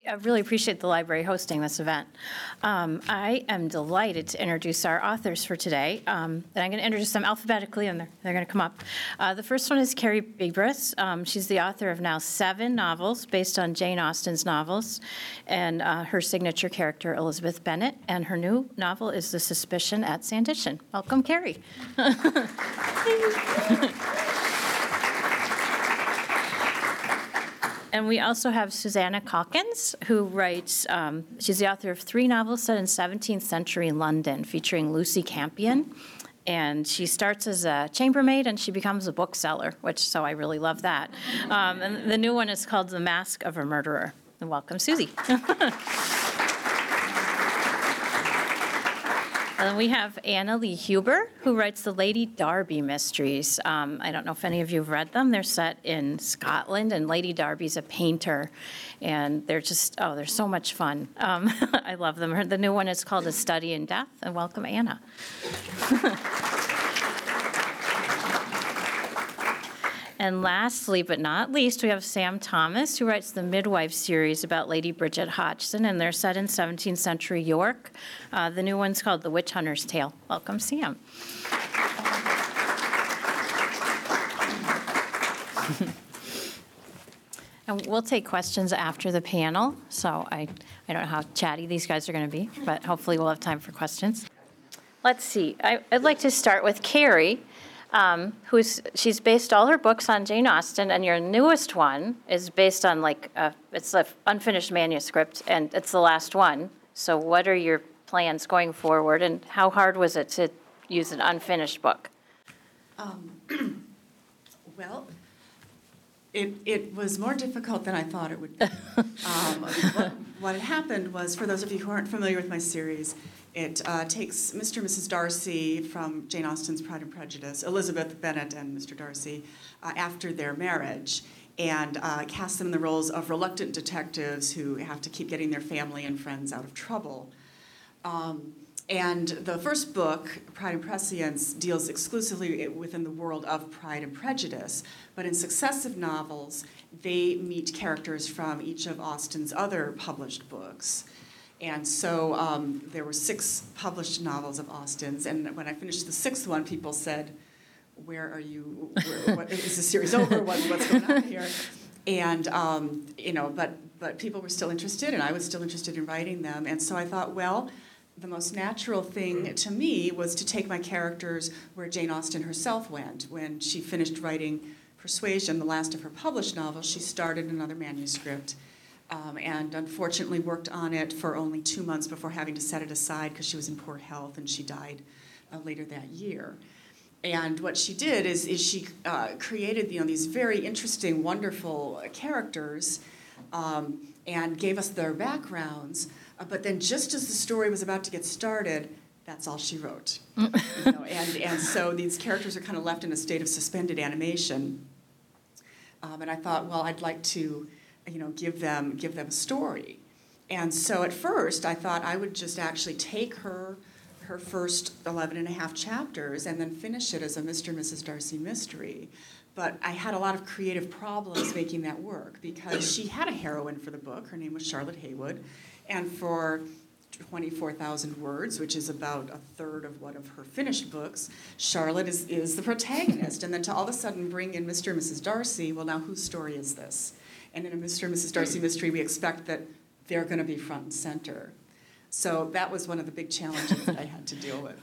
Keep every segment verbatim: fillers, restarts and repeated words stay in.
I really appreciate the library hosting this event. Um, I am delighted to introduce our authors for today. Um, and I'm going to introduce them alphabetically, and they're, they're going to come up. Uh, the first one is Carrie Bigbris. Um, she's the author of now seven novels based on Jane Austen's novels, and uh, her signature character, Elizabeth Bennet. And her new novel is The Suspicion at Sanditon. Welcome, Carrie. And we also have Susanna Calkins, who writes, um, she's the author of three novels set in seventeenth century London, featuring Lucy Campion. And she starts as a chambermaid, and she becomes a bookseller, which, so I really love that. Um, and the new one is called The Mask of a Murderer. And welcome, Susie. And then we have Anna Lee Huber, who writes the Lady Darby mysteries. Um, I don't know if any of you have read them. They're set in Scotland, and Lady Darby's a painter, and they're just, oh, they're so much fun. Um, I love them. The new one is called A Study in Death, and welcome, Anna. And lastly, but not least, we have Sam Thomas, who writes the Midwife series about Lady Bridget Hodgson, and they're set in seventeenth century York. Uh, the new one's called The Witch Hunter's Tale. Welcome, Sam. And we'll take questions after the panel, so I, I don't know how chatty these guys are going to be, but hopefully we'll have time for questions. Let's see. I, I'd like to start with Carrie. Um, who's she's based all her books on Jane Austen, and your newest one is based on like a, it's an unfinished manuscript, and it's the last one. So what are your plans going forward, and how hard was it to use an unfinished book? Um, well, it it was more difficult than I thought it would be. um, what, what had happened was, for those of you who aren't familiar with my series, it uh, takes Mister and Missus Darcy from Jane Austen's Pride and Prejudice, Elizabeth Bennet and Mister Darcy, uh, after their marriage, and uh, casts them in the roles of reluctant detectives who have to keep getting their family and friends out of trouble. Um, and the first book, Pride and Prescience, deals exclusively within the world of Pride and Prejudice, but in successive novels, they meet characters from each of Austen's other published books. And so um, there were six published novels of Austen's, and when I finished the sixth one, people said, where are you, where, what, is the series over, what, what's going on here? And, um, you know, but, but people were still interested, and I was still interested in writing them, and so I thought, well, the most natural thing to me was to take my characters where Jane Austen herself went. When she finished writing Persuasion, the last of her published novels, she started another manuscript, Um, and unfortunately worked on it for only two months before having to set it aside because she was in poor health, and she died uh, later that year. And what she did is, is she uh, created, you know, these very interesting, wonderful characters um, and gave us their backgrounds, uh, but then just as the story was about to get started, that's all she wrote. you know, and, and so these characters are kind of left in a state of suspended animation. Um, and I thought, well, I'd like to you know, give them give them a story. And so at first I thought I would just actually take her her first eleven and a half chapters and then finish it as a Mister and Missus Darcy mystery. But I had a lot of creative problems making that work because she had a heroine for the book. Her name was Charlotte Haywood. And for twenty-four thousand words, which is about a third of one of her finished books, Charlotte is, is the protagonist. And then to all of a sudden bring in Mister and Missus Darcy, well, now whose story is this? And in a Mister and Missus Darcy mystery, we expect that they're going to be front and center. So that was one of the big challenges that I had to deal with.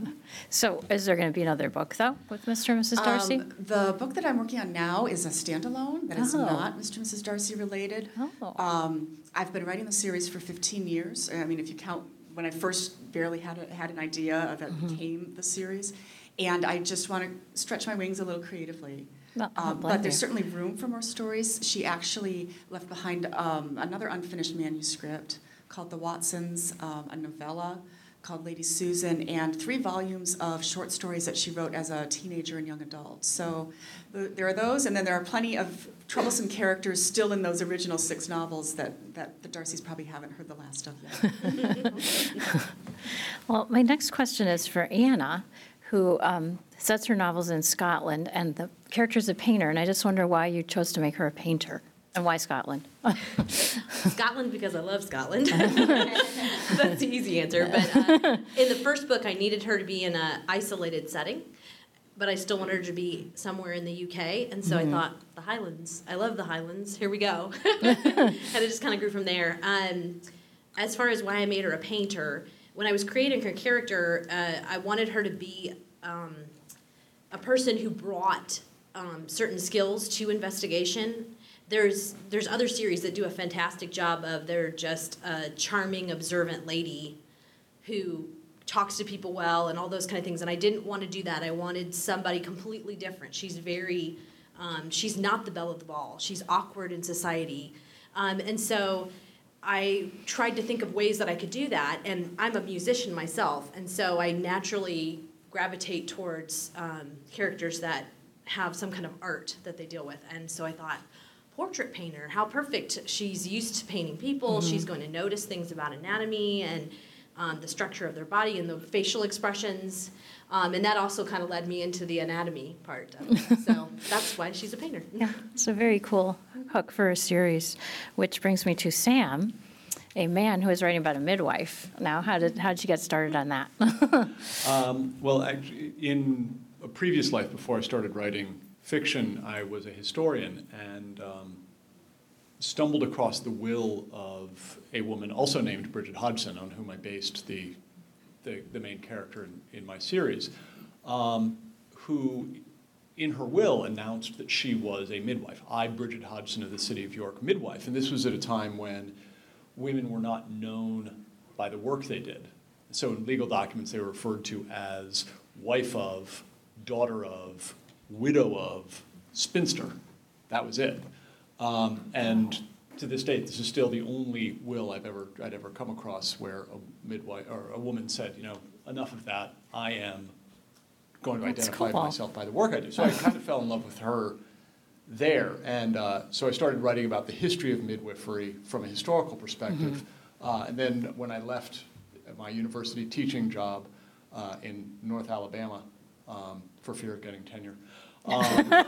So is there going to be another book, though, with Mister and Missus Darcy? Um, the book that I'm working on now is a standalone that is Oh. not Mister and Missus Darcy related. Oh. Um, I've been writing the series for fifteen years. I mean, if you count when I first barely had a, had an idea that mm-hmm. became the series. And I just want to stretch my wings a little creatively. Well, um, but there's certainly room for more stories. She actually left behind um, another unfinished manuscript called The Watsons, um, a novella called Lady Susan, and three volumes of short stories that she wrote as a teenager and young adult. So the, there are those, and then there are plenty of troublesome characters still in those original six novels that, that the Darcys probably haven't heard the last of yet. Well, my next question is for Anna, who um, sets her novels in Scotland, and the character's a painter, and I just wonder why you chose to make her a painter. And why Scotland? Scotland because I love Scotland. That's the easy answer. But uh, in the first book, I needed her to be in an isolated setting, but I still wanted her to be somewhere in the U K. And so mm-hmm. I thought, the Highlands. I love the Highlands. Here we go. And it just kind of grew from there. Um, as far as why I made her a painter, when I was creating her character, uh, I wanted her to be um, a person who brought um, certain skills to investigation. There's there's other series that do a fantastic job of they're just a charming, observant lady who talks to people well and all those kind of things. And I didn't want to do that. I wanted somebody completely different. She's very, um, she's not the belle of the ball. She's awkward in society. Um, and so I tried to think of ways that I could do that. And I'm a musician myself. And so I naturally gravitate towards um, characters that have some kind of art that they deal with. And so I thought, portrait painter, how perfect. She's used to painting people. Mm-hmm. She's going to notice things about anatomy and um, the structure of their body and the facial expressions. Um, and that also kind of led me into the anatomy part of it. So that's why she's a painter. Yeah, it's a very cool hook for a series, which brings me to Sam, a man who is writing about a midwife. Now, how did how did you get started on that? um, well, actually, in a previous life before I started writing fiction, I was a historian and um, stumbled across the will of a woman also named Bridget Hodgson, on whom I based the the, the main character in, in my series, um, who in her will announced that she was a midwife. I, Bridget Hodgson of the city of York, midwife. And this was at a time when women were not known by the work they did. So in legal documents, they were referred to as wife of, daughter of, widow of, spinster. That was it. Um, and to this date, this is still the only will I've ever I'd ever come across where a midwife or a woman said, you know, enough of that. I am going to That's identify cool. myself by the work I do. So I kind of fell in love with her there, and uh, so I started writing about the history of midwifery from a historical perspective. Mm-hmm. uh, and then when I left my university teaching job uh, in North Alabama, um, for fear of getting tenure. Um,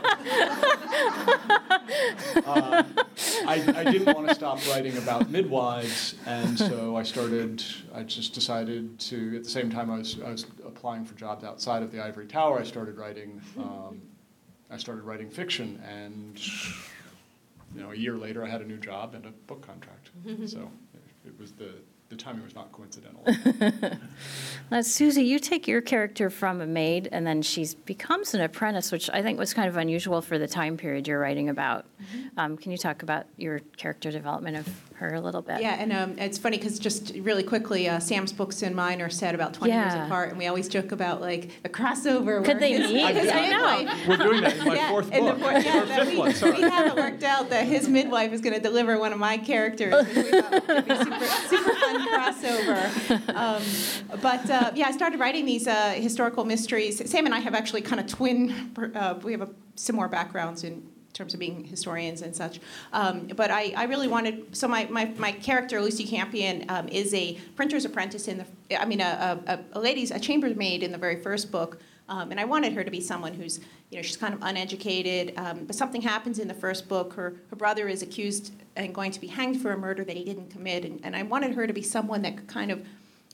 uh, I, I didn't want to stop writing about midwives, and so I started, I just decided to, at the same time I was, I was applying for jobs outside of the ivory tower, I started writing, um, I started writing fiction, and you know, a year later I had a new job and a book contract. So it, it was the, the timing was not coincidental. Now, Susie, you take your character from a maid, and then she becomes an apprentice, which I think was kind of unusual for the time period you're writing about. Mm-hmm. Um, can you talk about your character development of her a little bit? Yeah, and um, it's funny because just really quickly, uh, Sam's books and mine are set about twenty yeah. years apart, and we always joke about like a crossover. Could they meet? I, I know. We're doing that in my yeah, fourth in book. The fourth, yeah, or fifth we, one, sorry. we have it worked out that his midwife is going to deliver one of my characters. Which we thought would be super, super fun crossover. Um, but uh, yeah, I started writing these uh, historical mysteries. Sam and I have actually kind of twin. Uh, we have a, similar backgrounds in terms of being historians and such. Um, but I, I really wanted, so my, my, my character, Lucy Campion, um, is a printer's apprentice in the, I mean, a, a, a lady's, a chambermaid in the very first book. Um, and I wanted her to be someone who's, you know, she's kind of uneducated, um, but something happens in the first book. Her, her brother is accused and going to be hanged for a murder that he didn't commit. And, and I wanted her to be someone that could kind of,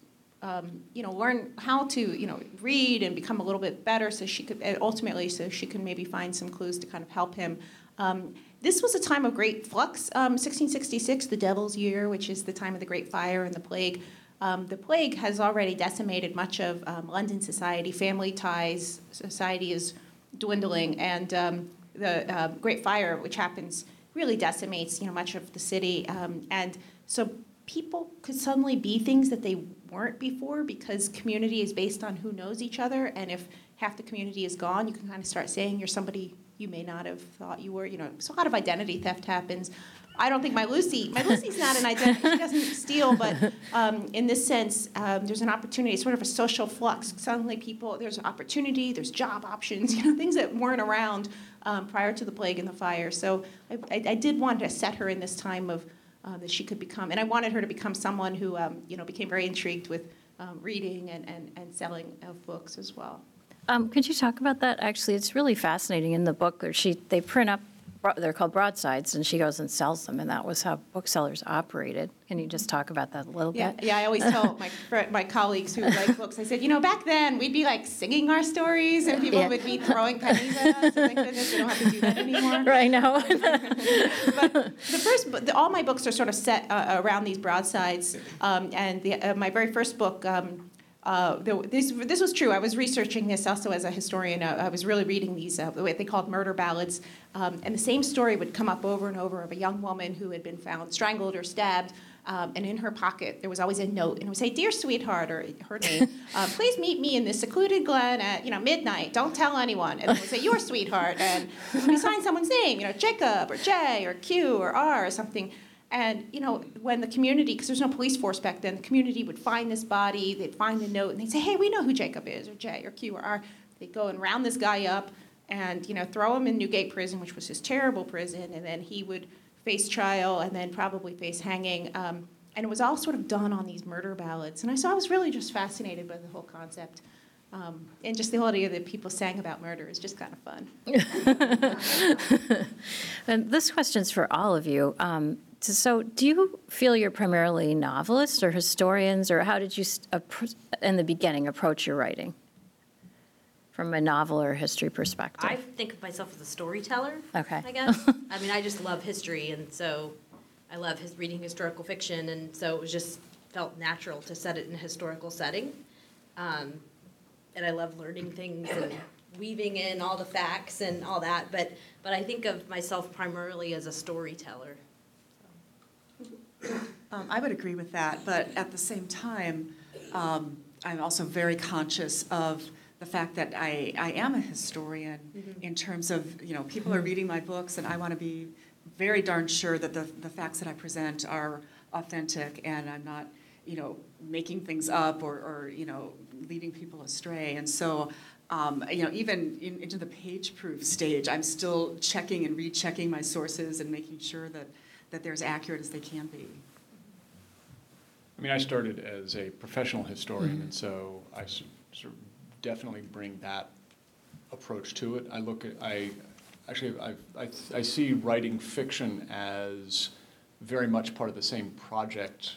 um, you know, learn how to, you know, read and become a little bit better so she could, ultimately, so she can maybe find some clues to kind of help him. Um, this was a time of great flux. Um, sixteen sixty-six, the Devil's Year, which is the time of the Great Fire and the Plague. Um, the plague has already decimated much of um, London society. Family ties, society is dwindling, and um, the uh, Great Fire, which happens, really decimates, you know, much of the city. Um, and so people could suddenly be things that they weren't before because community is based on who knows each other. And if half the community is gone, you can kind of start saying you're somebody you may not have thought you were. You know, so a lot of identity theft happens. I don't think my Lucy, my Lucy's not an identity, she doesn't steal, but um, in this sense, um, there's an opportunity, sort of a social flux. Suddenly people, there's an opportunity, there's job options, you know, things that weren't around um, prior to the plague and the fire. So I, I, I did want to set her in this time of, uh, that she could become, and I wanted her to become someone who, um, you know, became very intrigued with um, reading and, and, and selling of books as well. Um, could you talk about that? Actually, it's really fascinating in the book. She they print up bro- they're called broadsides, and she goes and sells them, and that was how booksellers operated. Can you just talk about that a little Yeah, bit? yeah. I always tell my fr- my colleagues who like books. I said, you know, back then we'd be like singing our stories, and people Yeah. would be throwing pennies at us. And thank goodness we don't have to do that anymore. Right now. But the first, bo- the, all my books are sort of set uh, around these broadsides, um, and the, uh, my very first book. Um, Uh, there- this, this was true. I was researching this also as a historian. Uh, I was really reading these, uh, what they called murder ballads. Um, and the same story would come up over and over of a young woman who had been found strangled or stabbed. Um, and in her pocket, there was always a note. And it would say, "Dear sweetheart," or her name, uh, "please meet me in this secluded glen at, you know, midnight. Don't tell anyone." And it would say, "Your sweetheart." And we sign someone's name, you know, Jacob or J or Q or R or something. And, you know, when the community, because there's no police force back then, the community would find this body, they'd find the note, and they'd say, "Hey, we know who Jacob is," or J or Q or R. They'd go and round this guy up and, you know, throw him in Newgate Prison, which was his terrible prison, and then he would face trial and then probably face hanging. Um, and it was all sort of done on these murder ballads. And I, so I was really just fascinated by the whole concept. Um, and just the whole idea that people sang about murder is just kind of fun. And this question's for all of you. Um, So do you feel you're primarily novelists or historians, or how did you, st- appro- in the beginning, approach your writing from a novel or history perspective? I think of myself as a storyteller. Okay. I guess. I mean, I just love history, and so I love his reading historical fiction, and so it was just felt natural to set it in a historical setting. Um, and I love learning things and weaving in all the facts and all that. But but I think of myself primarily as a storyteller. Um, I would agree with that, but at the same time, um, I'm also very conscious of the fact that I, I am a historian Mm-hmm. in terms of, you know, people are reading my books, and I want to be very darn sure that the, the facts that I present are authentic, and I'm not, you know, making things up or, or you know, leading people astray. And so, um, you know, even in, into the page-proof stage, I'm still checking and rechecking my sources and making sure that that they're as accurate as they can be. I mean, I started as a professional historian, and so I s- sort of definitely bring that approach to it. I look at, I, actually, I, I, I see writing fiction as very much part of the same project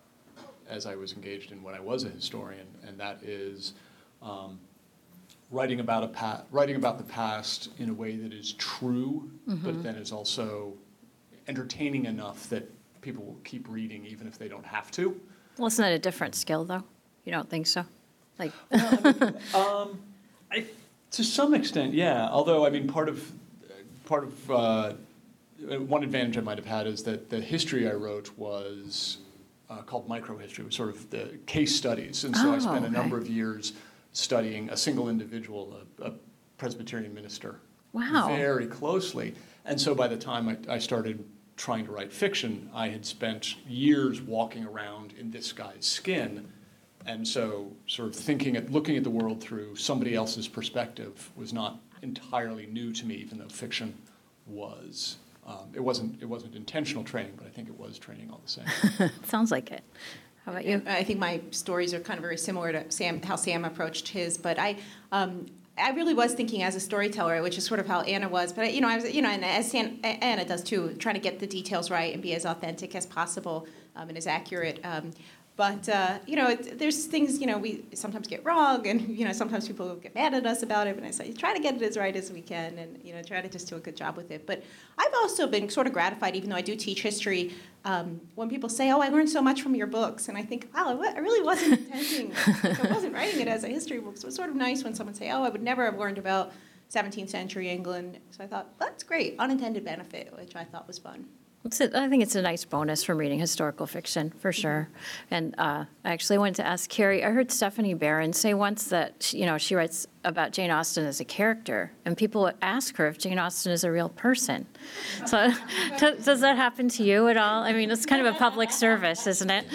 as I was engaged in when I was a historian, and that is um, writing about a pa- writing about the past in a way that is true, but then is also entertaining enough that people will keep reading even if they don't have to. Well, isn't that a different skill, though? You don't think so? Like, Um, I, to some extent, yeah. Although, I mean, part of part of uh, one advantage I might have had is that the history I wrote was uh, called microhistory. It was sort of the case studies, and so I Oh, spent a okay. number of years studying a single individual, a, a Presbyterian minister, Wow. very closely. And so by the time I, I started trying to write fiction, I had spent years walking around in this guy's skin. And so sort of thinking, at, looking at the world through somebody else's perspective was not entirely new to me, even though fiction was. Um, it wasn't, it wasn't intentional training, but I think it was training all the same. sounds like it. How about you? I think my stories are kind of very similar to Sam, how Sam approached his, but I, um, I really was thinking as a storyteller, which is sort of how Anna was. But you know, I was, you know, and as Sam, Anna does too, trying to get the details right and be as authentic as possible um, and as accurate. Um, But, uh, you know, it, there's things, you know, we sometimes get wrong, and, you know, sometimes people get mad at us about it, and I say, try to get it as right as we can, and, you know, try to just do a good job with it. But I've also been sort of gratified, even though I do teach history, um, when people say, oh, I learned so much from your books, and I think, wow, I wa- I really wasn't intending, like, I wasn't writing it as a history book, so it's sort of nice when someone say, oh, I would never have learned about seventeenth century England. So I thought, that's great, unintended benefit, which I thought was fun. It's a, I think it's a nice bonus from reading historical fiction, for sure. And uh, I actually wanted to ask Carrie, I heard Stephanie Barron say once that, she- you know, she writes about Jane Austen as a character, and people would ask her if Jane Austen is a real person. So does, does that happen to you at all? I mean, it's kind of a public service, isn't it?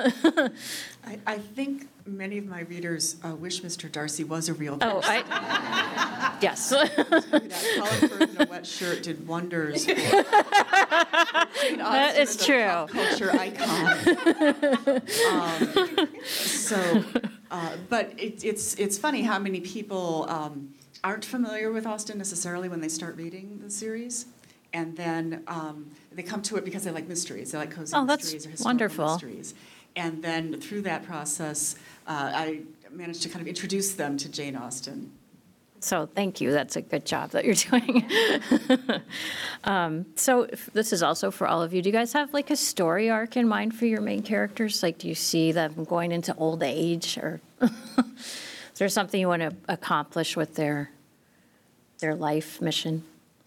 I, I think many of my readers uh, wish Mister Darcy was a real Oh, person. I, yes. That collar fur and a wet shirt did wonders for Jane That Austen is as a true. pop culture icon. um, so, uh, but it, it's it's funny how many people um, aren't familiar with Austen necessarily when they start reading the series, and then um, they come to it because they like mysteries. They like cozy Oh, that's mysteries or historical wonderful. mysteries. And then through that process, uh, I managed to kind of introduce them to Jane Austen. So thank you. That's a good job that you're doing. um, so if- this is also for all of you. Do you guys have like a story arc in mind for your main characters? Like, do you see them going into old age, or is there something you want to accomplish with their their life mission?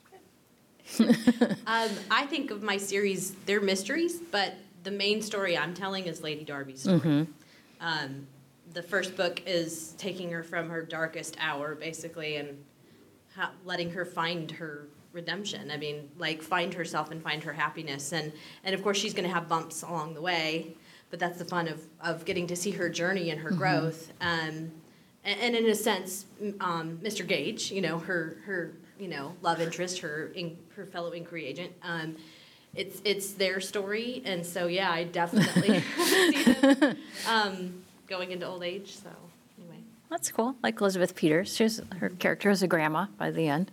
Um, I think of my series, they're mysteries, but the main story I'm telling is Lady Darby's story. Um, the first book is taking her from her darkest hour, basically, and ha- letting her find her redemption. I mean, like, find herself and find her happiness. And, and of course, she's going to have bumps along the way, but that's the fun of, of getting to see her journey and her growth. Um, and, and in a sense, m- um, Mister Gage, you know, her, her you know, love interest, her, in, her fellow inquiry agent, um, it's, it's their story. And so, yeah, I definitely see them um, going into old age, so anyway. That's cool. Like Elizabeth Peters. She's, her character is a grandma by the end.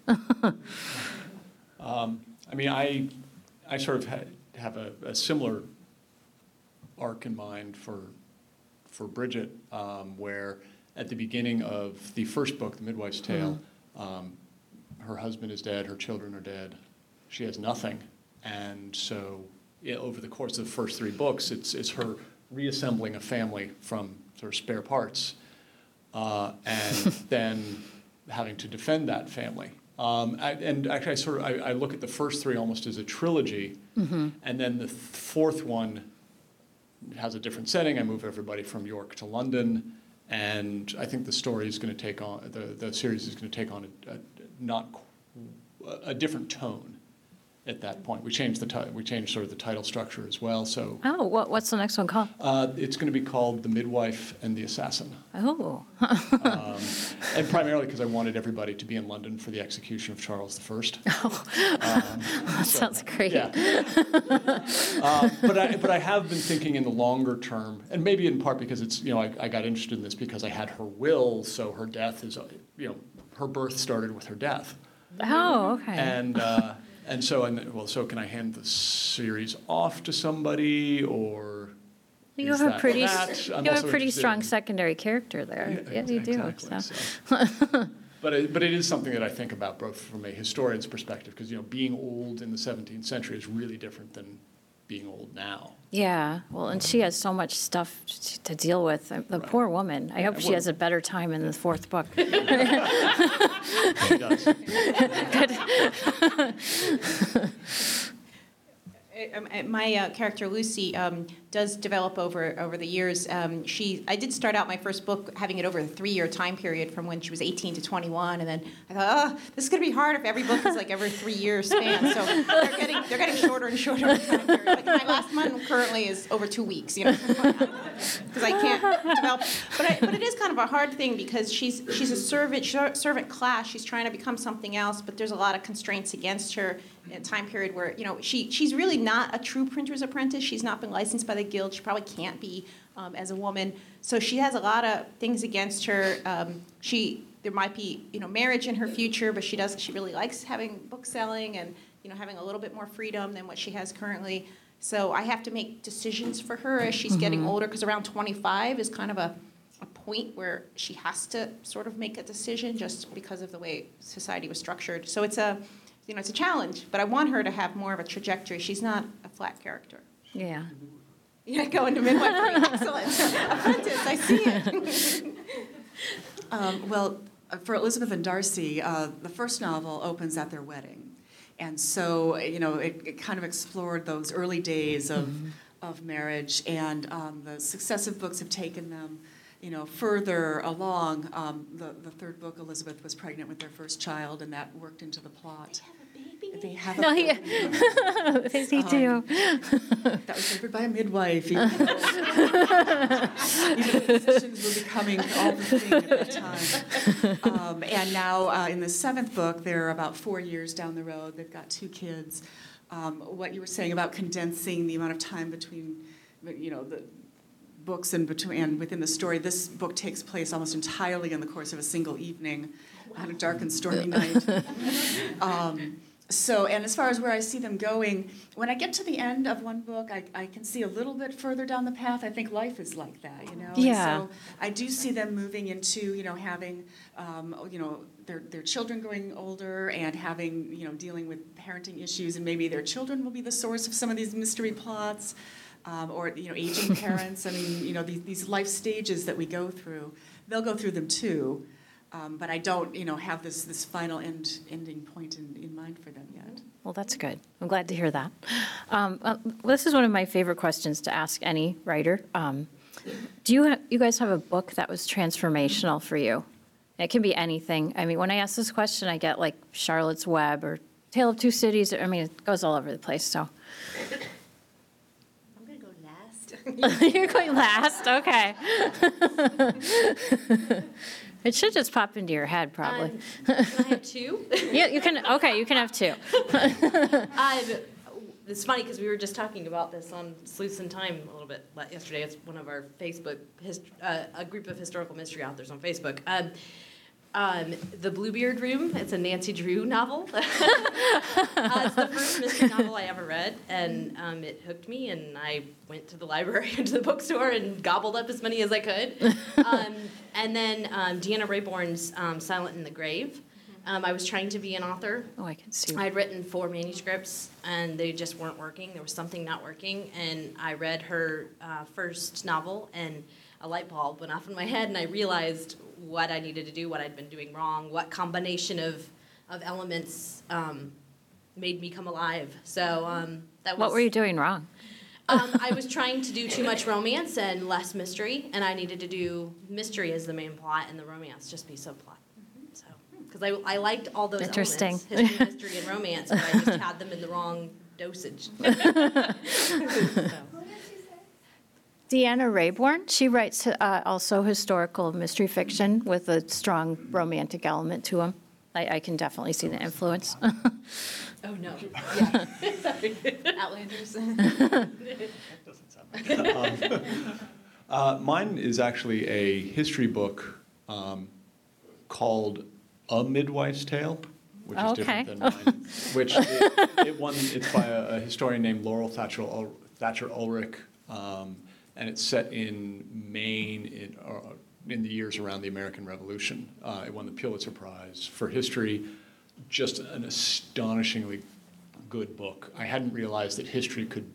Um, I mean, I, I sort of ha- have a, a similar arc in mind for, for Bridget, um, where at the beginning of the first book, The Midwife's Tale, um, her husband is dead, her children are dead, she has nothing. And so yeah, over the course of the first three books, it's, it's her reassembling a family from sort of spare parts, uh, and then having to defend that family. Um, I, and actually, I sort of I, I look at the first three almost as a trilogy, Mm-hmm. and then the fourth one has a different setting. I move everybody from York to London, and I think the story is going to take on the the series is going to take on a, a not qu- a different tone. At that point, we changed the ti- we changed sort of the title structure as well. So Oh, what, what's the next one called? uh, it's going to be called The Midwife and the Assassin, Oh, um, and primarily because I wanted everybody to be in London for the execution of Charles the First. Um, that so, sounds great. Yeah. uh, but I but I have been thinking in the longer term, and maybe in part because it's you know I, I got interested in this because I had her will, so her death is uh, you know her birth started with her death, Oh, okay. and. Uh, And so, and well, so can I hand the series off to somebody, or You is have a that pretty, that? s- I'm you have also a pretty interested strong in- secondary character there. Yeah, you do. exactly, So. so. But it, but it is something that I think about both from a historian's perspective, because you know, being old in the seventeenth century is really different than being old now. Yeah, well, and she has so much stuff t- to deal with. Uh, The Right. poor woman. I hope Yeah, she well- has a better time in the fourth book. She does. Uh, um, uh, My uh, character Lucy um, does develop over over the years. Um, she, I did start out my first book having it over a three-year time period from when she was eighteen to twenty-one, and then I thought, oh, this is going to be hard if every book is like every three-year span. So they're getting they're getting shorter and shorter in time period. Like my last one currently is over two weeks, you know, because I can't develop. But I, but it is kind of a hard thing because she's she's a servant she's a servant class. She's trying to become something else, but there's a lot of constraints against her in a time period where, you know, she she's really not a true printer's apprentice. She's not been licensed by the guild. She probably can't be um, as a woman. So she has a lot of things against her. Um, she there might be, you know, marriage in her future, but she does she really likes having book selling and, you know, having a little bit more freedom than what she has currently. So I have to make decisions for her as she's getting older, because around twenty-five is kind of a a point where she has to sort of make a decision just because of the way society was structured. So it's a You know, it's a challenge, but I want her to have more of a trajectory. She's not a flat character. Yeah. Yeah, go into midwifery. Excellent. Apprentice, I see it. Um, well, uh, for Elizabeth and Darcy, uh, the first novel opens at their wedding. And so, you know, it, it kind of explored those early days of, of marriage, and um, the successive books have taken them, you know, further along. Um, the, the third book, Elizabeth was pregnant with their first child, and that worked into the plot. They have a No, baby. yeah. They do. That was delivered by a midwife, even though, even though physicians were becoming all the thing at that time. Um, and now uh, in the seventh book, they're about four years down the road. They've got two kids. Um, what you were saying about condensing the amount of time between, you know, the books and between and within the story, this book takes place almost entirely in the course of a single evening on a dark and stormy night. Um, so, and as far as where I see them going, when I get to the end of one book, I, I can see a little bit further down the path. I think life is like that, you know? And Yeah. so I do see them moving into, you know, having, um, you know, their, their children growing older and having, you know, dealing with parenting issues, and maybe their children will be the source of some of these mystery plots, um, or, you know, aging parents. I mean, you know, these, these life stages that we go through, they'll go through them too. Um, but I don't, you know, have this, this final end, ending point in, in mind for them yet. Well, that's good. I'm glad to hear that. Um, uh, this is one of my favorite questions to ask any writer. Um, do you ha- you guys have a book that was transformational for you? It can be anything. I mean, when I ask this question, I get like Charlotte's Web or Tale of Two Cities. I mean, it goes all over the place. So I'm going to go last. you're going last. Okay. It should just pop into your head, probably. Um, can I have two? Yeah, you can. Okay, you can have two. um, it's funny because we were just talking about this on Sleuths in Time a little bit le- yesterday. It's one of our Facebook, hist- uh, a group of historical mystery authors on Facebook. Um, um, the Bluebeard Room, it's a Nancy Drew novel. uh, it's the first mystery novel I ever read, and um, it hooked me, and I went to the library and to the bookstore and gobbled up as many as I could. Um, and then um, Deanna Raybourne's um, Silent in the Grave. Um, I was trying to be an author. Oh, I can see. I'd written four manuscripts, and they just weren't working. There was something not working, and I read her uh, first novel, and a light bulb went off in my head, and I realized what I needed to do, what I'd been doing wrong, what combination of of elements um, made me come alive. So um, that was. What were you doing wrong? um, I was trying to do too much romance and less mystery, and I needed to do mystery as the main plot, and the romance just be subplot. So, because I, I liked all those Interesting. elements, history, mystery, and romance, but I just had them in the wrong dosage. So. Deanna Raybourne, she writes uh, also historical mystery fiction with a strong romantic element to them. I, I can definitely see the influence. Oh, no. Yeah. Sorry. Outlanders. Uh, mine is actually a history book um, called A Midwife's Tale, which is different Okay. than mine. Which it, it won. It's by a, a historian named Laurel Thatcher, Ul- Thatcher Ulrich, um, and it's set in Maine in, uh, in the years around the American Revolution. Uh, it won the Pulitzer Prize for history. Just an astonishingly good book. I hadn't realized that history could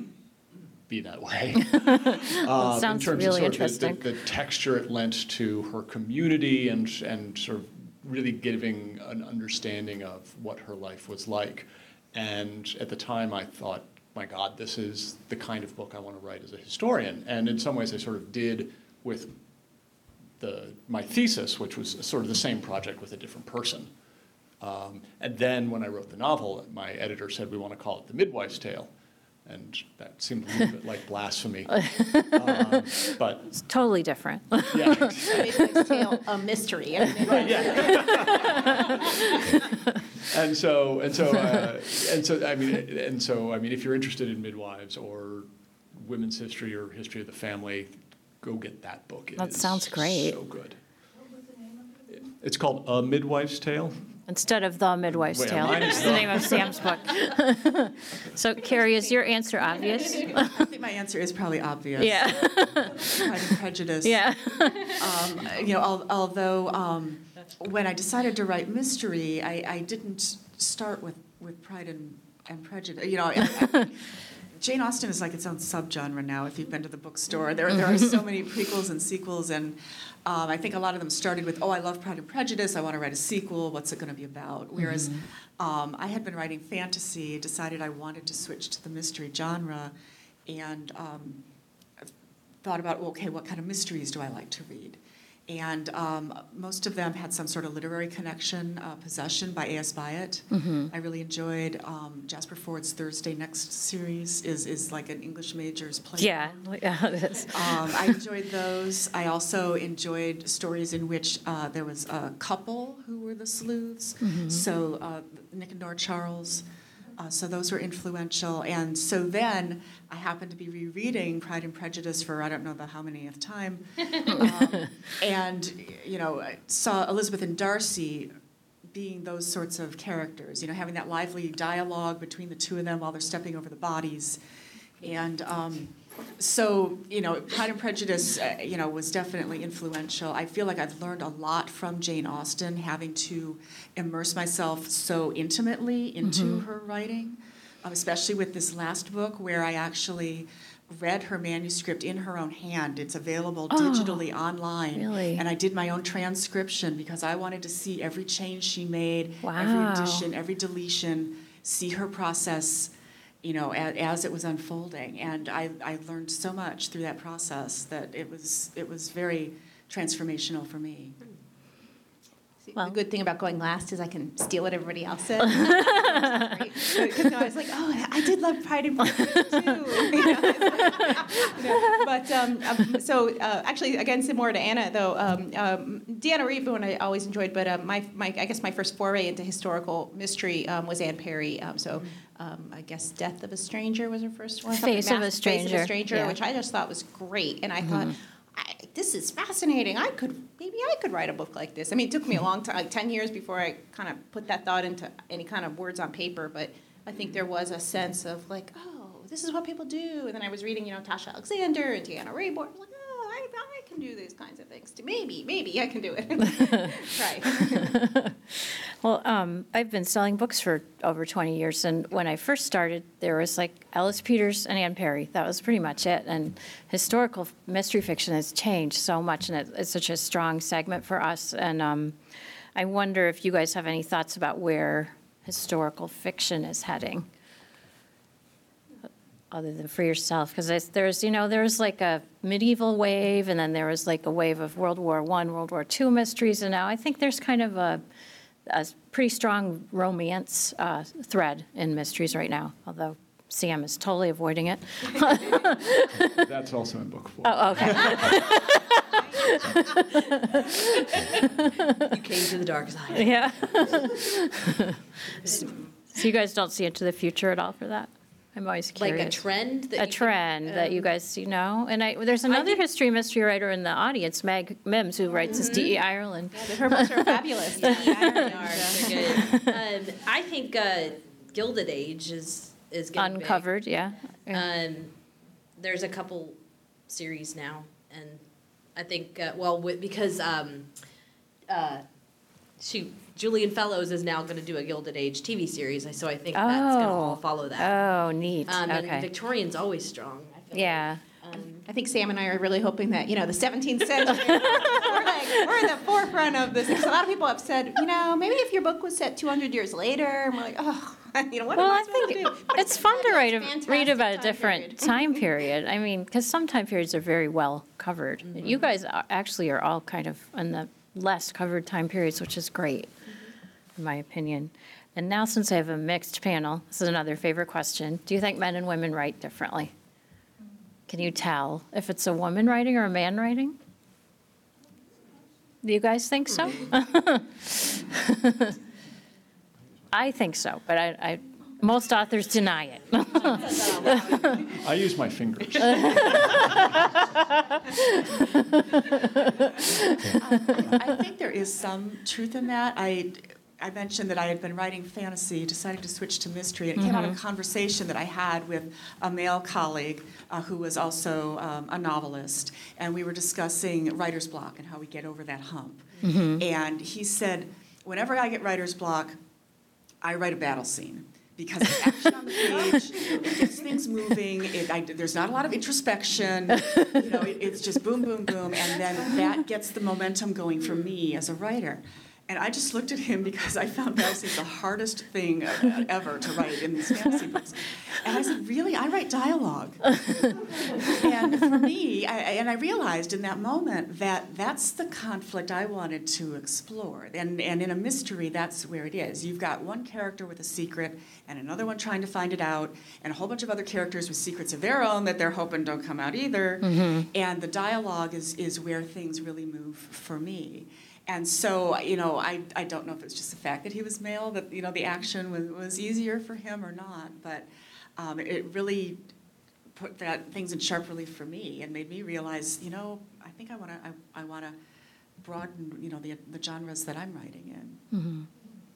be that way. Um, sounds in terms really of sort interesting. Of the, the, the texture it lent to her community and and sort of really giving an understanding of what her life was like. And at the time, I thought, my God, this is the kind of book I want to write as a historian. And in some ways, I sort of did with the my thesis, which was sort of the same project with a different person. Um, and then when I wrote the novel, my editor said, we want to call it The Midwife's Tale. And that seemed a little bit like blasphemy. Um, but, It's totally different. yeah. Midwife's Tale, a mystery. I mean, Right, yeah. and so, and so, uh, and so, I mean, and so, I mean, if you're interested in midwives or women's history or history of the family, go get that book. It That is sounds great. So good. It's called A Midwife's Tale. Instead of The Midwife's Wait, Tale. mine is It's the The- name of Sam's book. So Carrie, is your answer obvious? I think my answer is probably obvious. Yeah, Pride and Prejudice. yeah. Um, you know, al- although um, when I decided to write mystery, I, I didn't start with, with Pride and, and Prejudice. You know, I, I, Jane Austen is like its own subgenre now. If you've been to the bookstore, there there are so many prequels and sequels, and um, I think a lot of them started with, "Oh, I love Pride and Prejudice. I want to write a sequel. What's it going to be about?" Whereas um, I had been writing fantasy, decided I wanted to switch to the mystery genre, and um, thought about, well, okay, what kind of mysteries do I like to read? And um, most of them had some sort of literary connection. uh, Possession by A S Byatt. I really enjoyed um, Jasper Ford's Thursday Next series is is like an English major's play. Yeah, yeah, it is. Um, I enjoyed those. I also enjoyed stories in which uh, there was a couple who were the sleuths. So uh, Nick and Nora Charles. Uh, so those were influential. And so then I happened to be rereading Pride and Prejudice for I don't know the how manyth time. um, and, you know, I saw Elizabeth and Darcy being those sorts of characters, you know, having that lively dialogue between the two of them while they're stepping over the bodies. And um, so, you know, Pride and Prejudice, uh, you know, was definitely influential. I feel like I've learned a lot from Jane Austen, having to immerse myself so intimately into Mm-hmm. her writing, um, especially with this last book where I actually read her manuscript in her own hand. It's available Oh, digitally online. really? And I did my own transcription because I wanted to see every change she made, Wow. every addition, every deletion, see her process, you know, as, as it was unfolding. And I, I learned so much through that process that it was it was very transformational for me. The Well- good thing about going last is I can steal what everybody else said. Because I was like, oh, I did love Pride and Prejudice too. You know, you know, but um, um, so uh, actually, again, similar to Anna though, um, um, Deanna Reeve, one I always enjoyed, but um, my, my I guess my first foray into historical mystery um, was Anne Perry. Um, so um, I guess Death of a Stranger was her first one. something Face of a Mass- Face of Stranger, a Stranger, yeah. which I just thought was great, and I thought. I, this is fascinating. I could maybe I could write a book like this. I mean, it took me a long time, like ten years before I kind of put that thought into any kind of words on paper. But I think there was a sense of like, oh, this is what people do. And then I was reading, you know, Tasha Alexander and Deanna Rayborn. I'm like, oh, I, I can do these kinds of things. Maybe, maybe I can do it. Right. Well, um, I've been selling books for over twenty years, and when I first started, there was like Alice Peters and Anne Perry. That was pretty much it. And historical mystery fiction has changed so much, and it, it's such a strong segment for us. And um, I wonder if you guys have any thoughts about where historical fiction is heading, other than for yourself, because there's, you know, there's like a medieval wave, and then there was like a wave of World War One, World War Two mysteries, and now I think there's kind of a a pretty strong romance uh, thread in mysteries right now, although Sam is totally avoiding it. That's also in book four. Oh, okay. You came to the dark side. Yeah. So you guys don't see into the future at all for that? I'm always Like curious. a trend that A you think, trend that you um, guys, you know? And I, there's another think- history mystery writer in the audience, Meg Mims, who writes this D E Ireland. Her books are fabulous. They are, they're good. Um, I think uh, Gilded Age is is getting big. Uncovered, yeah. Um, there's a couple series now, and I think uh, well with, because um, uh, shoot, Julian Fellows is now going to do a Gilded Age T V series, so I think that's going to all Oh. follow that. Oh, neat, Um, And okay. Victorian's always strong. I feel Yeah. Like. Um, I think Sam and I are really hoping that, you know, the seventeenth century, we're like, we're in the forefront of this. Because a lot of people have said, you know, maybe if your book was set two hundred years later, and we're like, oh, you know, what Well, am I I supposed think to do? But it's fun to write, a- fantastic read about a time different period. time period. I mean, because some time periods are very well covered. You guys are- actually are all kind of in the less covered time periods, which is great, in my opinion. And now, since I have a mixed panel, this is another favorite question. Do you think men and women write differently? Can you tell if it's a woman writing or a man writing? Do you guys think so? I think so, but I, I, most authors deny it. I use my fingers. I think there is some truth in that. I, I mentioned that I had been writing fantasy, decided to switch to mystery, and it came out of a conversation that I had with a male colleague uh, who was also um, a novelist, and we were discussing writer's block and how we get over that hump. And he said, whenever I get writer's block, I write a battle scene. Because it's action on the page, it gets things moving, it, I, there's not a lot of introspection, you know, it, it's just boom, boom, boom, and then that gets the momentum going for me as a writer. And I just looked at him because I found battle scenes the hardest thing uh, ever to write in these fantasy books. And I said, really? I write dialogue. And for me, I, and I realized in that moment that that's the conflict I wanted to explore. And, and in a mystery, that's where it is. You've got one character with a secret and another one trying to find it out, and a whole bunch of other characters with secrets of their own that they're hoping don't come out either. And the dialogue is, is where things really move for me. And so, you know, I, I don't know if it's just the fact that he was male, that, you know, the action was, was easier for him or not, but um, it really put that things in sharp relief for me and made me realize, you know, I think I want to I, I want to broaden, you know, the the genres that I'm writing in.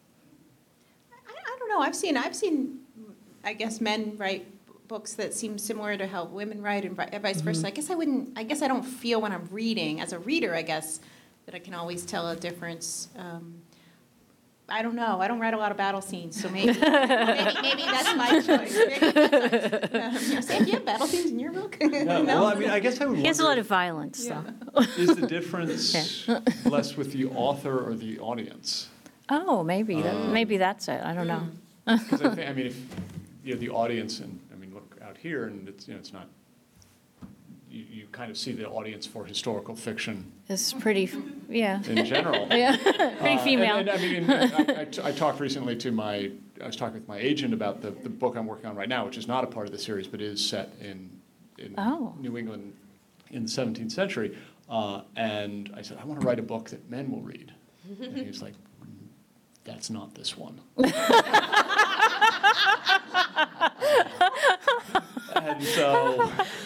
know. I've seen, I've seen, I guess, men write books that seem similar to how women write and vi- vice versa. I guess I wouldn't, I guess I don't feel when I'm reading, as a reader, I guess, that I can always tell a difference. Um, I don't know. I don't write a lot of battle scenes, so maybe maybe, maybe that's my choice. Maybe that's um, you know, Sam, do you have battle scenes in your book? No, well, I mean, I guess I would He has a lot wonder, of violence, so. is the difference less with the author or the audience? Oh, maybe, that- Um, maybe that's it. I don't know. Because I think, I mean, if, you know, the audience, and, I mean, look out here, and it's, you know, it's not, you, you kind of see the audience for historical fiction It's pretty, yeah, in general. yeah, pretty Uh, female. And, and, I mean, I, I t- I talked recently to my, I was talking with my agent about the, the book I'm working on right now, which is not a part of the series, but is set in, in Oh. New England in the seventeenth century. Uh, and I said, I want to write a book that men will read. And he was like, "Mm, that's not this one. And so,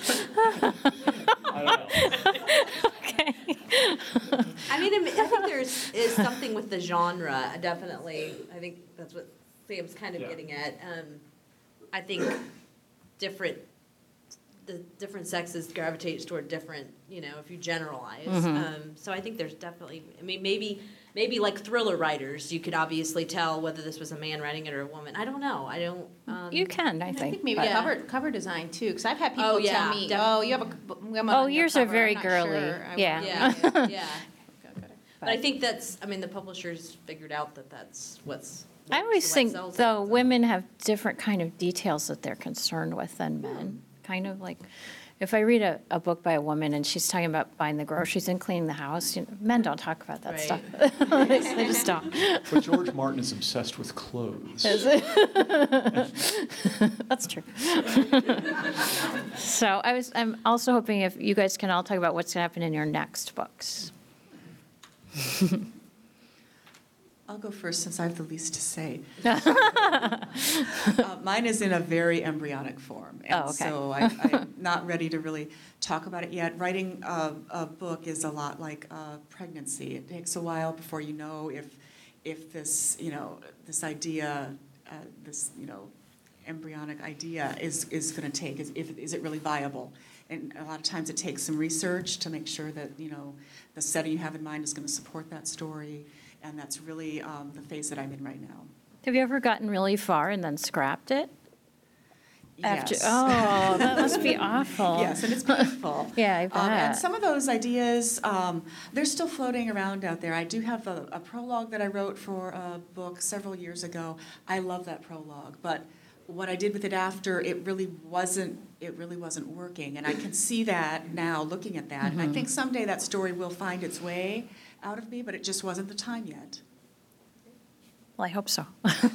I don't know. Okay. I mean, I mean, I think there's is something with the genre, definitely. I think that's what Sam's kind of Yeah. getting at. Um, I think different, the different sexes gravitates toward different, you know, if you generalize. Um, so I think there's definitely, I mean, maybe, maybe like thriller writers, you could obviously tell whether this was a man writing it or a woman. I don't know. I don't. Um, You can, I I think. think maybe but- Yeah. cover cover design too, because I've had people Oh, yeah, tell me, def- "Oh, you have a b- woman Oh, on your yours are cover. very I'm not girly. sure. I Yeah. want- Yeah, yeah. Got it. But I think that's, I mean, the publishers figured out that that's what's. I always what think, sells it, though, so. women have different kind of details that they're concerned with than men. Kind of like, if I read a, a book by a woman and she's talking about buying the groceries and cleaning the house, you know, men don't talk about that Right. stuff. They they just don't. But George Martin is obsessed with clothes. That's true. So I was, I'm also hoping if you guys can all talk about what's going to happen in your next books. I'll go first since I have the least to say. uh, mine is in a very embryonic form. And Oh, okay. so I, I'm not ready to really talk about it yet. Writing a, a book is a lot like uh, pregnancy. It takes a while before you know if, if this, you know, this idea, uh, this, you know, embryonic idea is, is going to take, is, if, is it really viable? And a lot of times it takes some research to make sure that, you know, the setting you have in mind is going to support that story. And that's really um, the phase that I'm in right now. Have you ever gotten really far and then scrapped it? After, Yes. oh, that must be awful. Yes, and it's beautiful. Yeah, I Um, and bet. some of those ideas, um, they're still floating around out there. I do have a, a prologue that I wrote for a book several years ago. I love that prologue, but what I did with it after, it really wasn't, it really wasn't working. And I can see that now, looking at that. And I think someday that story will find its way out of me, but it just wasn't the time yet. Well, I hope so.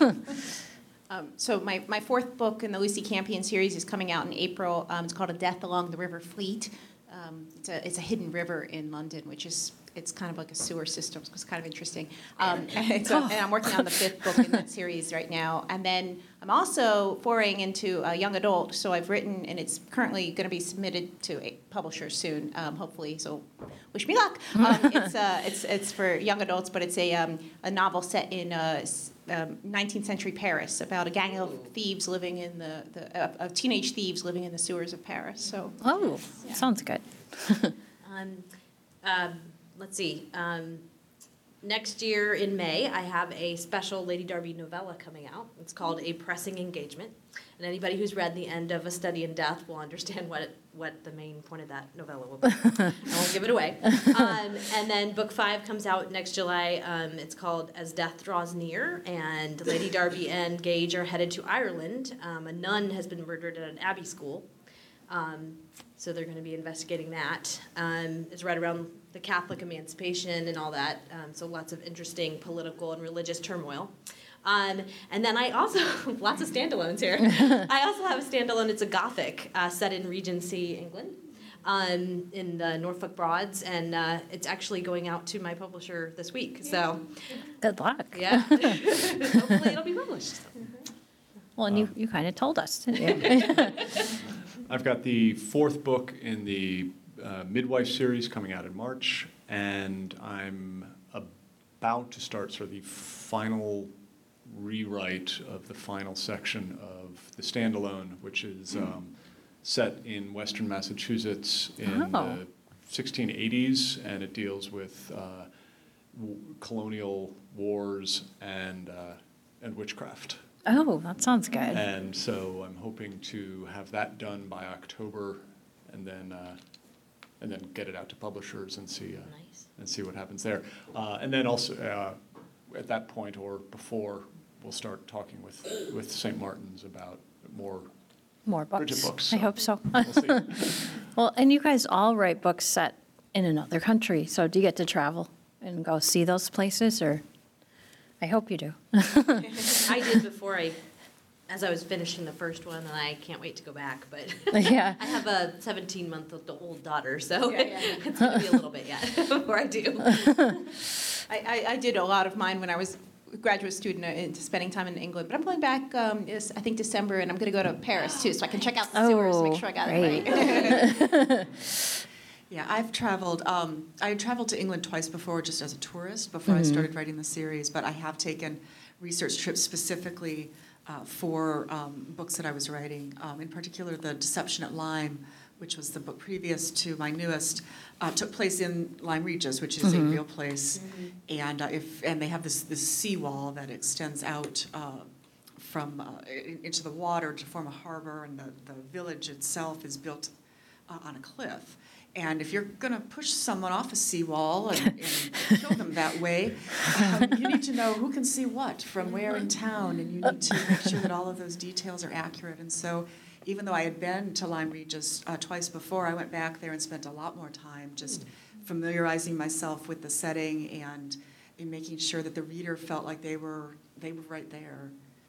Um, so my, my fourth book in the Lucy Campion series is coming out in April. Um, it's called A Death Along the River Fleet. Um, it's a it's a hidden river in London, which is it's kind of like a sewer system. So it's kind of interesting. Um, and, so, and I'm working on the fifth book in that series right now. And then I'm also foraying into a young adult. So I've written, and it's currently going to be submitted to a publisher soon, um, hopefully. So wish me luck. Um, it's uh, it's it's for young adults, but it's a um, a novel set in uh, s- um, nineteenth century Paris about a gang of thieves living in the, the uh, of teenage thieves living in the sewers of Paris. So Oh, sounds good. Um, um, let's see. Um, next year in May, I have a special Lady Darby novella coming out. It's called A Pressing Engagement. And anybody who's read The End of A Study in Death will understand what it, what the main point of that novella will be. I won't give it away. Um, and then book five comes out next July. Um, it's called As Death Draws Near. And Lady Darby and Gage are headed to Ireland. Um, a nun has been murdered at an abbey school. Um, so they're going to be investigating that. Um, it's right around the Catholic emancipation and all that. Um, so lots of interesting political and religious turmoil. Um, and then I also, lots of standalones here. I also have a standalone, it's a Gothic, uh, set in Regency, England, um, in the Norfolk Broads. And uh, it's actually going out to my publisher this week. So, Good luck. yeah, hopefully it'll be published. Well, and you, you kind of told us, didn't you? I've got the fourth book in the uh, Midwife series coming out in March, and I'm about to start sort of the final rewrite of the final section of the standalone, which is um, set in Western Massachusetts in Oh. the sixteen eighties, and it deals with uh, w- colonial wars and uh, and witchcraft. Oh, that sounds good. And so I'm hoping to have that done by October, and then uh, and then get it out to publishers and see uh, Nice. and see what happens there. Uh, and then also uh, at that point or before, we'll start talking with with Saint Martin's about more. More books. Bridget books, I so hope so. We'll see. Well, and you guys all write books set in another country, so do you get to travel and go see those places, or? I hope you do. I did before I, as I was finishing the first one, and I can't wait to go back, but Yeah. I have a seventeen-month-old daughter, so it's going to be a little bit yet before I do. I, I, I did a lot of mine when I was a graduate student uh, into spending time in England, but I'm going back, um, is, I think, December, and I'm going to go to Paris, too, so I can check out the sewers, Oh, make sure I got great. it right. Yeah, I've traveled, um, I traveled to England twice before, just as a tourist, before I started writing the series, but I have taken research trips specifically uh, for um, books that I was writing. Um, in particular, The Deception at Lyme, which was the book previous to my newest, uh, took place in Lyme Regis, which is a real place. And uh, if and they have this, this seawall that extends out uh, from uh, in- into the water to form a harbor, and the, the village itself is built uh, on a cliff. And if you're going to push someone off a seawall and, and kill them that way, um, you need to know who can see what from where in town, and you need to make sure that all of those details are accurate. And so, even though I had been to Lyme Regis uh, twice before, I went back there and spent a lot more time just familiarizing myself with the setting and in making sure that the reader felt like they were they were right there.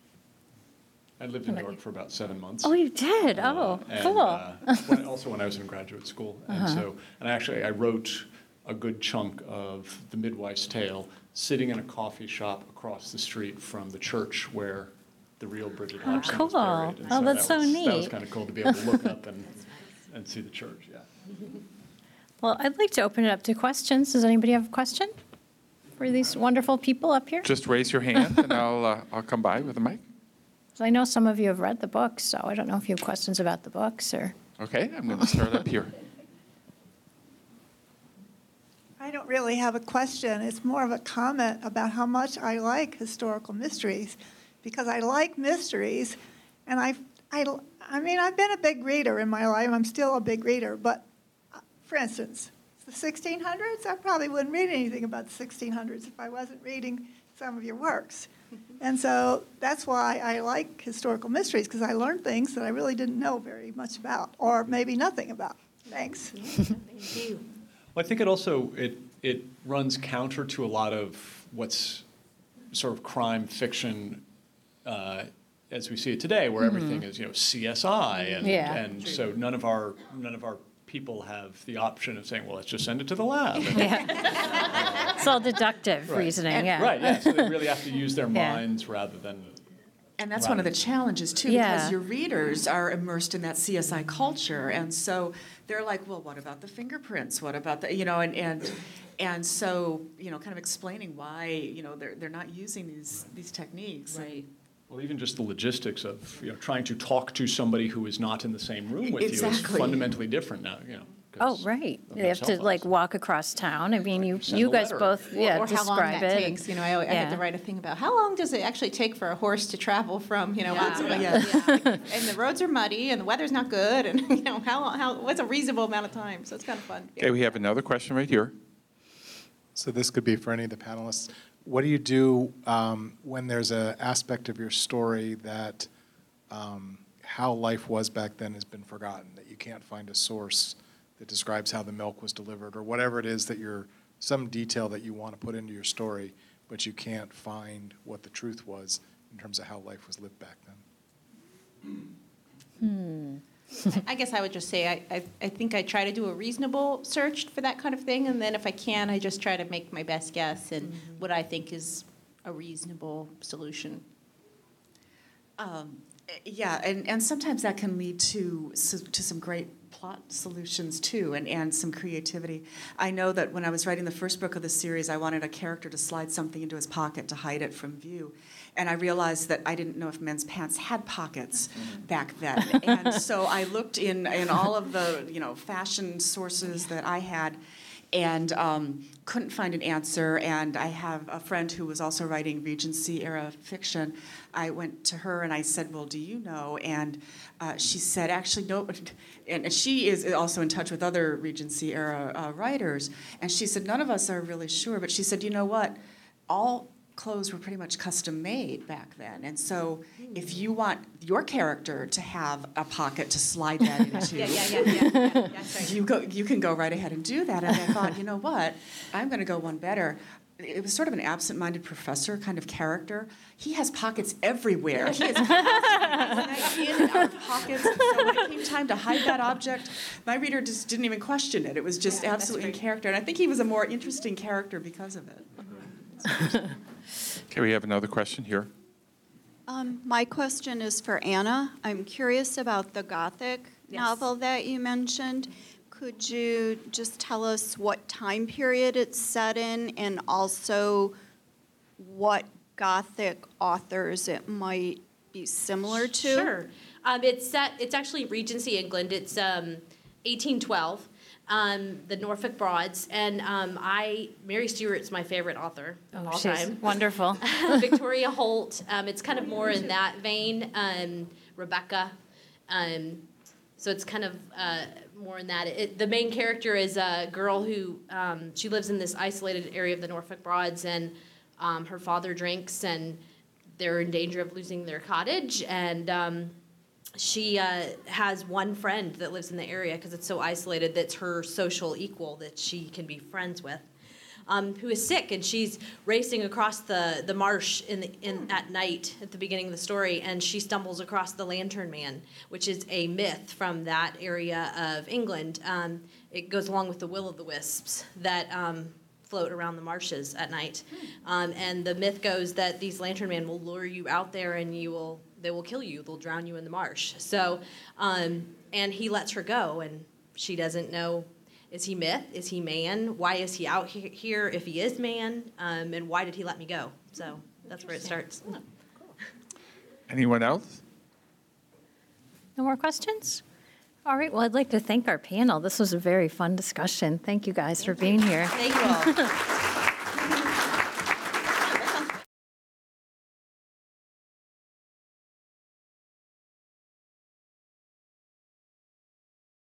I lived in New York for about seven months. Oh, you did? Uh, Oh, and, cool. uh, when, also when I was in graduate school. And Uh-huh. so, and actually I wrote a good chunk of The Midwife's Tale sitting in a coffee shop across the street from the church where the real Bridget Hodgson was cool. buried. And Oh, that's that so was, That was neat. kind of cool to be able to look up and, and see the church, yeah. Well, I'd like to open it up to questions. Does anybody have a question for these wonderful people up here? Just raise your hand, and I'll, uh, I'll come by with a mic. 'Cause I know some of you have read the books, so I don't know if you have questions about the books or. Okay, I'm going to start up here. I don't really have a question. It's more of a comment about how much I like historical mysteries, because I like mysteries, and I, I, I mean, I've been a big reader in my life. I'm still a big reader, but uh, for instance, the sixteen hundreds, I probably wouldn't read anything about the sixteen hundreds if I wasn't reading some of your works. And so that's why I like historical mysteries, because I learned things that I really didn't know very much about, or maybe nothing about. Thanks. Thank you. Well, I think it also, it, it runs counter to a lot of what's sort of crime fiction uh, as we see it today, where everything is, you know, C S I, and, Yeah. and so none of our, none of our people have the option of saying, well, let's just send it to the lab. And- Yeah. It's all deductive Right. reasoning, yeah. Right, yeah, so they really have to use their Yeah. minds rather than, And that's one of the challenges too, Yeah. because your readers are immersed in that C S I culture, and so they're like, well, what about the fingerprints? What about the, you know, and and and so, you know, kind of explaining why, you know, they're they're not using these these techniques. Right. well, even just the logistics of, you know, trying to talk to somebody who is not in the same room with you is Exactly. fundamentally different now, you know. Oh, 'cause right. of You no have cell to phones. like walk across town. I mean, you, Send you a guys letter. both, Or- yeah, or how long describe that it. takes. You know, I, I had Yeah. to write a thing about how long does it actually take for a horse to travel from, you know, Yeah. Oxford- Yeah. yeah. And the roads are muddy and the weather's not good, and you know how how what's a reasonable amount of time? So it's kind of fun. Okay, we have another question right here. So this could be for any of the panelists. What do you do um, when there's an aspect of your story that um, how life was back then has been forgotten, that you can't find a source that describes how the milk was delivered, or whatever it is that you're, some detail that you want to put into your story, but you can't find what the truth was in terms of how life was lived back then? I guess I would just say I, I, I think I try to do a reasonable search for that kind of thing, and then if I can, I just try to make my best guess and what I think is a reasonable solution. Um, Yeah, and, and sometimes that can lead to, to some great plot solutions too, and, and some creativity. I know that when I was writing the first book of the series, I wanted a character to slide something into his pocket to hide it from view. And I realized that I didn't know if men's pants had pockets back then. And so I looked in, in all of the, you know, fashion sources that I had, and um, couldn't find an answer. And I have a friend who was also writing Regency-era fiction. I went to her and I said, well, do you know? And uh, she said, actually, no. And she is also in touch with other Regency-era uh, writers. And she said, none of us are really sure. But she said, you know what? All clothes were pretty much custom made back then. And so if you want your character to have a pocket to slide that into, Yeah, yeah, yeah, yeah, yeah, that's right. you go, you can go right ahead and do that. And I thought, you know what? I'm going to go one better. It was sort of an absent-minded professor kind of character. He has pockets everywhere. He has constantly in and out of pockets. And so when it came time to hide that object, my reader just didn't even question it. It was just Yeah, that's absolutely in great. character. And I think he was a more interesting character because of it. Okay, we have another question here. Um, my question is for Anna. I'm curious about the Gothic Yes. novel that you mentioned. Could you just tell us what time period it's set in, and also what Gothic authors it might be similar to? Sure. Um, it's set. It's actually Regency England. It's um, eighteen twelve. Um, the Norfolk Broads, and um, I Mary Stewart's my favorite author of all She's time. wonderful. Victoria Holt. Um, it's kind of more in that vein. Um, Rebecca. Um, so it's kind of uh, more in that. It, the main character is a girl who um, she lives in this isolated area of the Norfolk Broads, and um, her father drinks, and they're in danger of losing their cottage, and um, she uh, has one friend that lives in the area because it's so isolated that's her social equal that she can be friends with, um, who is sick, and she's racing across the, the marsh in the, in at night at the beginning of the story, and she stumbles across the Lantern Man, which is a myth from that area of England. Um, it goes along with the will-o'-the-wisps that um, float around the marshes at night, um, and the myth goes that these Lantern Men will lure you out there and you will they will kill you. They'll drown you in the marsh. So, um, and he lets her go, and she doesn't know, is he myth? Is he man? Why is he out he- here if he is man? Um, and why did he let me go? So that's where it starts. Anyone else? No more questions? All right, well, I'd like to thank our panel. This was a very fun discussion. Thank you guys for being here. Thank you all.